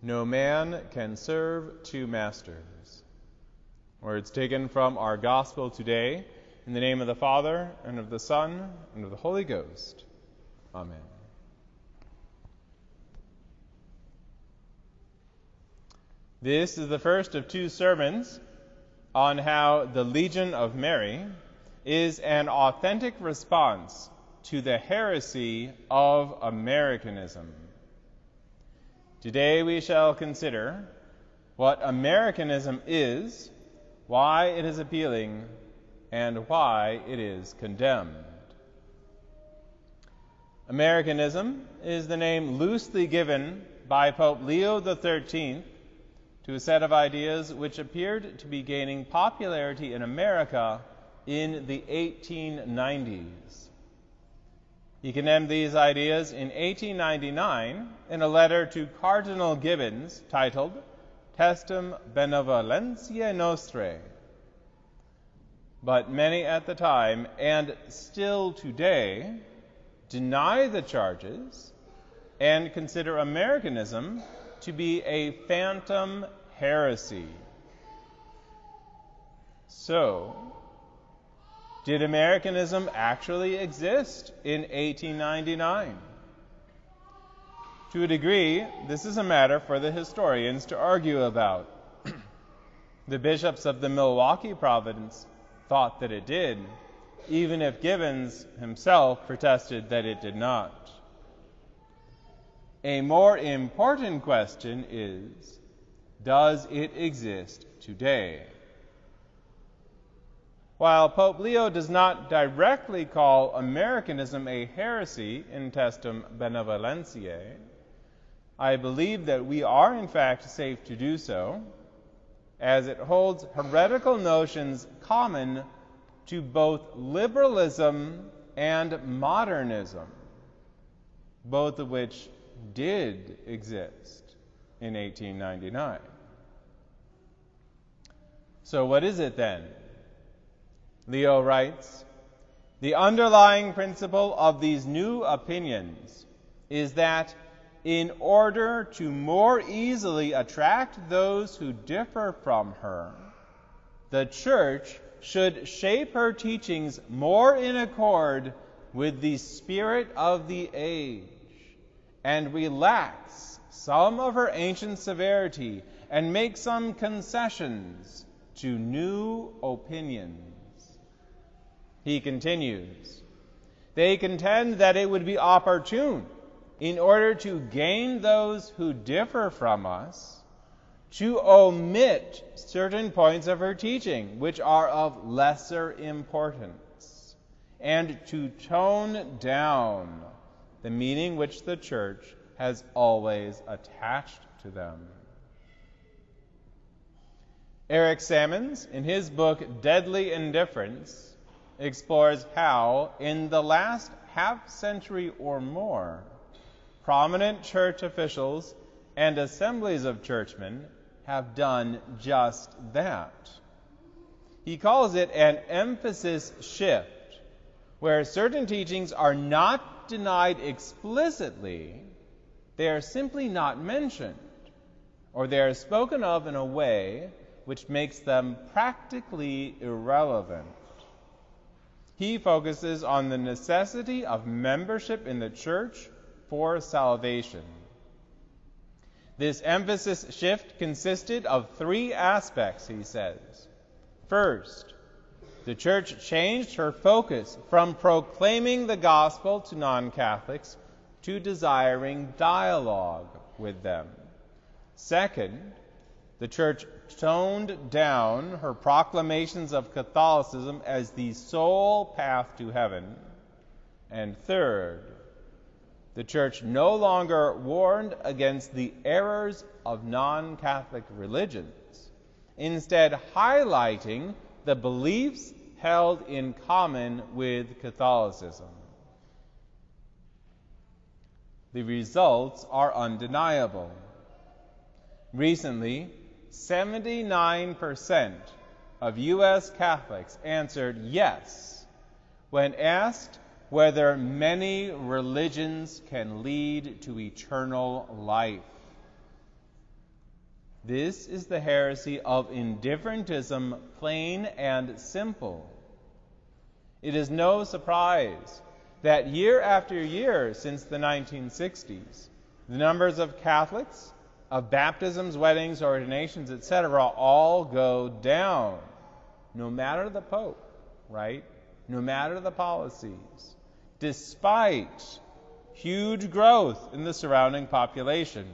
No man can serve two masters. Words taken from our gospel today, in the name of the Father, and of the Son, and of the Holy Ghost. Amen. This is the first of two sermons on how the Legion of Mary is an authentic response to the heresy of Americanism. Today we shall consider what Americanism is, why it is appealing, and why it is condemned. Americanism is the name loosely given by Pope Leo XIII to a set of ideas which appeared to be gaining popularity in America in the 1890s. He condemned these ideas in 1899 in a letter to Cardinal Gibbons titled Testem Benevolentiae Nostrae. But many at the time, and still today, deny the charges and consider Americanism to be a phantom heresy. So, did Americanism actually exist in 1899? To a degree, this is a matter for the historians to argue about. The bishops of the Milwaukee province thought that it did, even if Gibbons himself protested that it did not. A more important question is, does it exist today? While Pope Leo does not directly call Americanism a heresy in Testem Benevolentiae, I believe that we are in fact safe to do so, as it holds heretical notions common to both liberalism and modernism, both of which did exist in 1899. So what is it then? Leo writes, the underlying principle of these new opinions is that in order to more easily attract those who differ from her, the Church should shape her teachings more in accord with the spirit of the age, and relax some of her ancient severity, and make some concessions to new opinions. He continues, they contend that it would be opportune, in order to gain those who differ from us, to omit certain points of her teaching which are of lesser importance, and to tone down the meaning which the Church has always attached to them. Eric Sammons, in his book Deadly Indifference, explores how, in the last half-century or more, prominent church officials and assemblies of churchmen have done just that. He calls it an emphasis shift, where certain teachings are not denied explicitly, they are simply not mentioned, or they are spoken of in a way which makes them practically irrelevant. He focuses on the necessity of membership in the church for salvation. This emphasis shift consisted of three aspects, he says. First, the Church changed her focus from proclaiming the gospel to non-Catholics to desiring dialogue with them. Second, the Church toned down her proclamations of Catholicism as the sole path to heaven. And third, the Church no longer warned against the errors of non-Catholic religions, instead highlighting the beliefs held in common with Catholicism. The results are undeniable. Recently, 79% of U.S. Catholics answered yes when asked whether many religions can lead to eternal life. This is the heresy of indifferentism, plain and simple. It is no surprise that year after year since the 1960s, the numbers of Catholics, of baptisms, weddings, ordinations, etc., all go down, no matter the Pope, right? No matter the policies, despite huge growth in the surrounding population.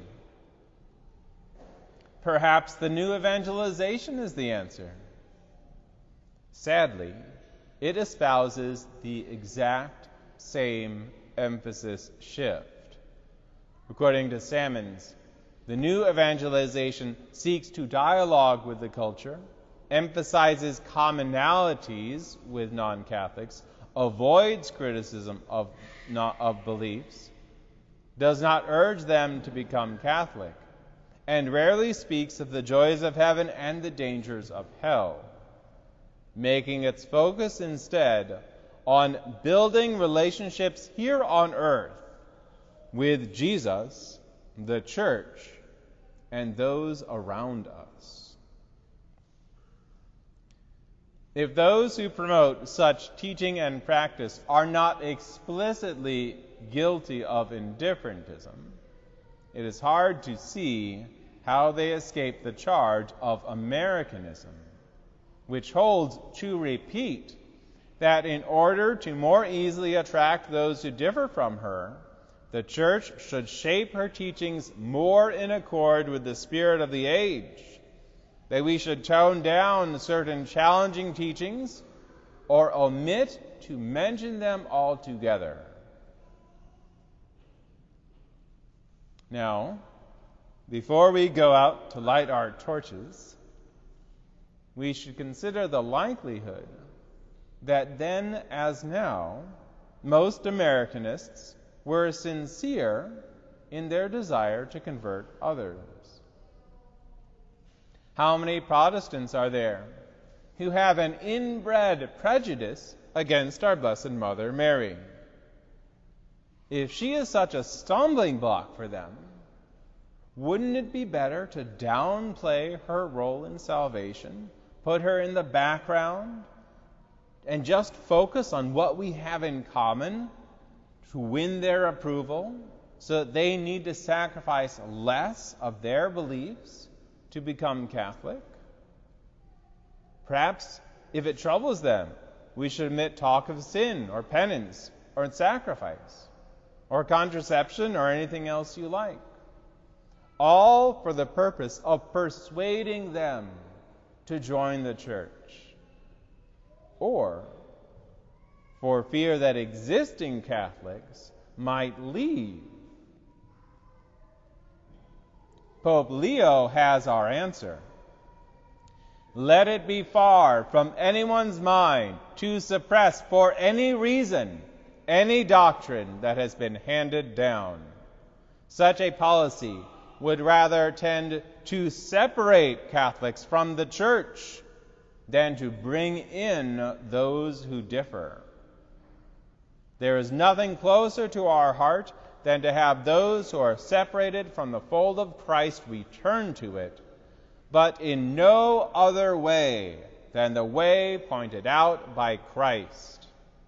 Perhaps the new evangelization is the answer. Sadly, it espouses the exact same emphasis shift. According to Salmons, the new evangelization seeks to dialogue with the culture, emphasizes commonalities with non-Catholics, avoids criticism of beliefs, does not urge them to become Catholic, and rarely speaks of the joys of heaven and the dangers of hell, making its focus instead on building relationships here on earth with Jesus, the Church, and those around us. If those who promote such teaching and practice are not explicitly guilty of indifferentism, it is hard to see how they escape the charge of Americanism, which holds, to repeat, that in order to more easily attract those who differ from her, the Church should shape her teachings more in accord with the spirit of the age, that we should tone down certain challenging teachings or omit to mention them altogether. Now, before we go out to light our torches, we should consider the likelihood that then, as now, most Americanists were sincere in their desire to convert others. How many Protestants are there who have an inbred prejudice against our Blessed Mother Mary? If she is such a stumbling block for them, wouldn't it be better to downplay her role in salvation, put her in the background, and just focus on what we have in common to win their approval, so that they need to sacrifice less of their beliefs to become Catholic? Perhaps, if it troubles them, we should omit talk of sin or penance or sacrifice or contraception or anything else you like, all for the purpose of persuading them to join the Church, or for fear that existing Catholics might leave. Pope Leo has our answer. Let it be far from anyone's mind to suppress for any reason any doctrine that has been handed down. Such a policy would rather tend to separate Catholics from the Church than to bring in those who differ. There is nothing closer to our heart than to have those who are separated from the fold of Christ return to it, but in no other way than the way pointed out by Christ.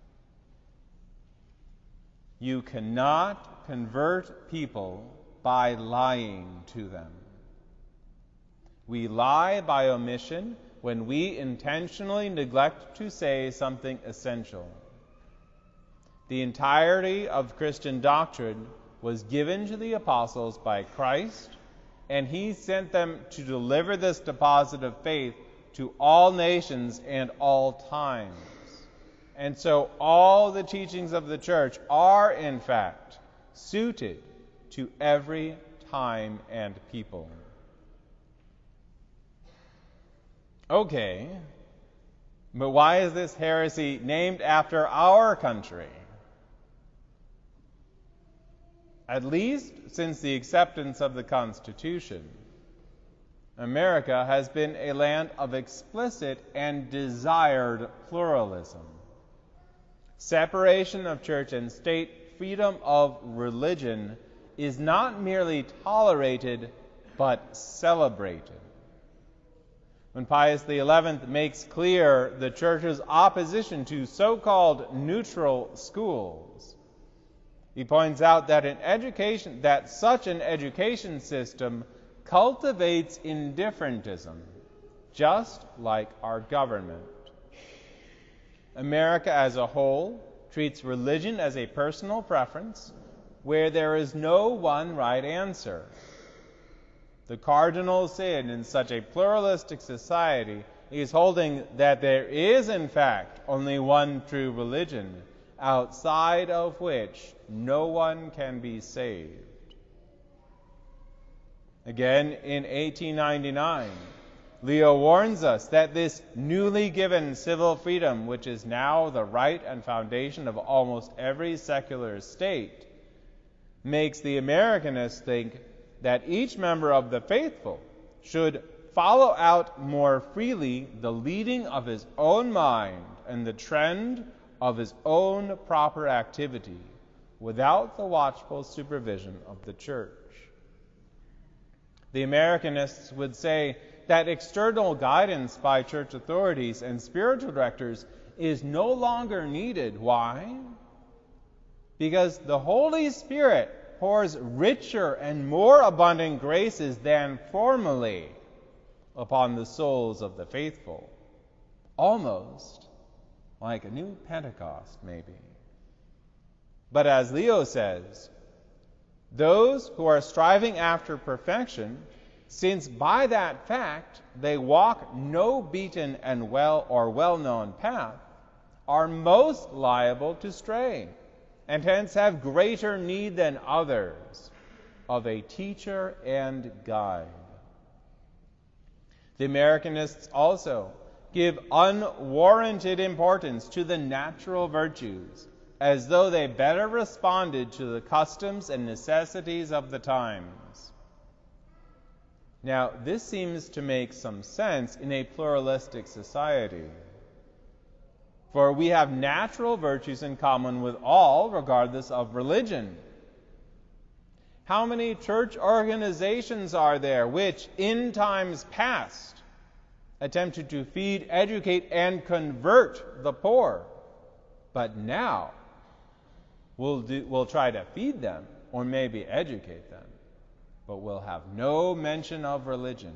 You cannot convert people by lying to them. We lie by omission when we intentionally neglect to say something essential. The entirety of Christian doctrine was given to the apostles by Christ, and he sent them to deliver this deposit of faith to all nations and all times. And so all the teachings of the Church are, in fact, suited to every time and people. Okay, but why is this heresy named after our country? At least since the acceptance of the Constitution, America has been a land of explicit and desired pluralism. Separation of church and state, freedom of religion is not merely tolerated, but celebrated. When Pius XI makes clear the Church's opposition to so-called neutral schools, he points out that such an education system cultivates indifferentism, just like our government. America as a whole treats religion as a personal preference where there is no one right answer. The cardinal sin in such a pluralistic society is holding that there is, in fact, only one true religion, outside of which no one can be saved. Again, in 1899, Leo warns us that this newly given civil freedom, which is now the right and foundation of almost every secular state, makes the Americanists think that each member of the faithful should follow out more freely the leading of his own mind and the trend of his own proper activity without the watchful supervision of the Church. The Americanists would say that external guidance by church authorities and spiritual directors is no longer needed. Why? Because the Holy Spirit pours richer and more abundant graces than formerly upon the souls of the faithful. Almost like a new Pentecost, maybe. But as Leo says, those who are striving after perfection, since by that fact they walk no beaten and well-known path, are most liable to stray, and hence have greater need than others of a teacher and guide. The Americanists also give unwarranted importance to the natural virtues, as though they better responded to the customs and necessities of the times. Now, this seems to make some sense in a pluralistic society. For we have natural virtues in common with all, regardless of religion. How many church organizations are there which, in times past, attempted to feed, educate, and convert the poor, but now will try to feed them or maybe educate them, but will have no mention of religion?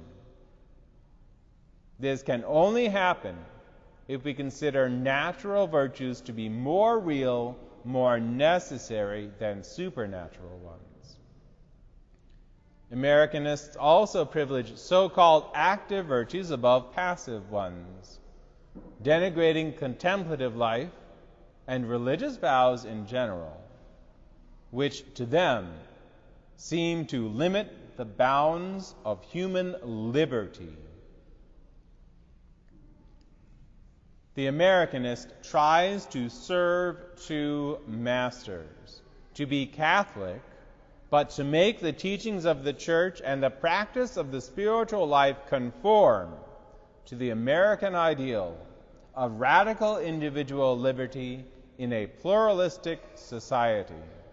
This can only happen if we consider natural virtues to be more real, more necessary than supernatural ones. Americanists also privilege so-called active virtues above passive ones, denigrating contemplative life and religious vows in general, which to them seem to limit the bounds of human liberty. The Americanist tries to serve two masters, to be Catholic, but to make the teachings of the Church and the practice of the spiritual life conform to the American ideal of radical individual liberty in a pluralistic society.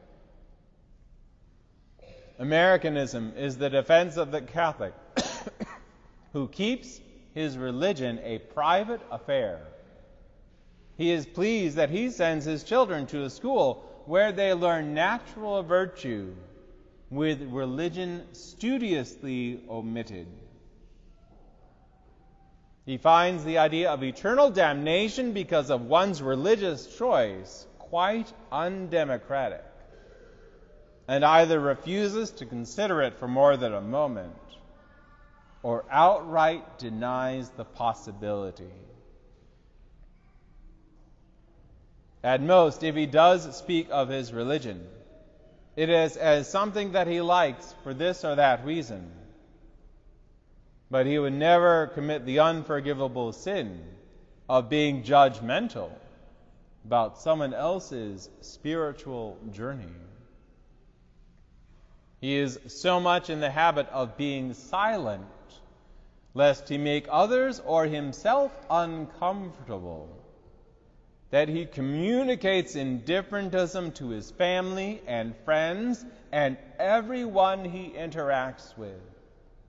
Americanism is the defense of the Catholic who keeps his religion a private affair. He is pleased that he sends his children to a school where they learn natural virtue with religion studiously omitted. He finds the idea of eternal damnation because of one's religious choice quite undemocratic, and either refuses to consider it for more than a moment, or outright denies the possibility. At most, if he does speak of his religion, it is as something that he likes for this or that reason. But he would never commit the unforgivable sin of being judgmental about someone else's spiritual journey. He is so much in the habit of being silent, lest he make others or himself uncomfortable, that he communicates indifferentism to his family and friends and everyone he interacts with,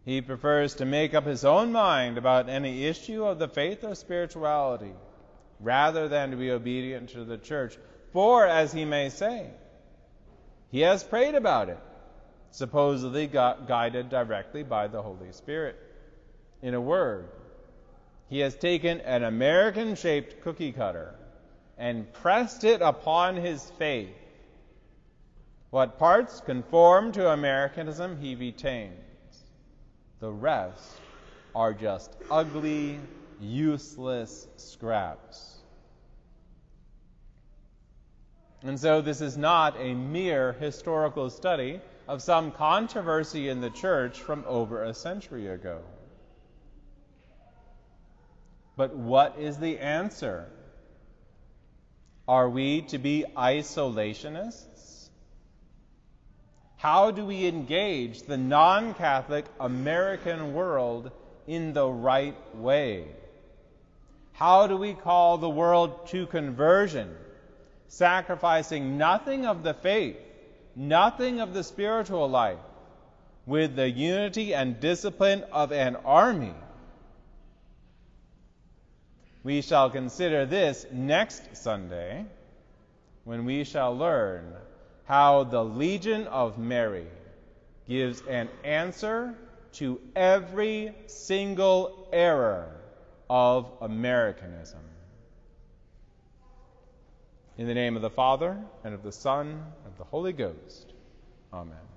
He prefers to make up his own mind about any issue of the faith or spirituality, rather than to be obedient to the church. For, as he may say, he has prayed about it, supposedly guided directly by the Holy Spirit. In a word, he has taken an American-shaped cookie cutter and pressed it upon his faith. What parts conform to Americanism he retains. The rest are just ugly, useless scraps. And so this is not a mere historical study of some controversy in the church from over a century ago. But what is the answer? Are we to be isolationists? How do we engage the non-Catholic American world in the right way? How do we call the world to conversion, sacrificing nothing of the faith, nothing of the spiritual life, with the unity and discipline of an army? We shall consider this next Sunday, when we shall learn how the Legion of Mary gives an answer to every single error of Americanism. In the name of the Father, and of the Son, and of the Holy Ghost. Amen.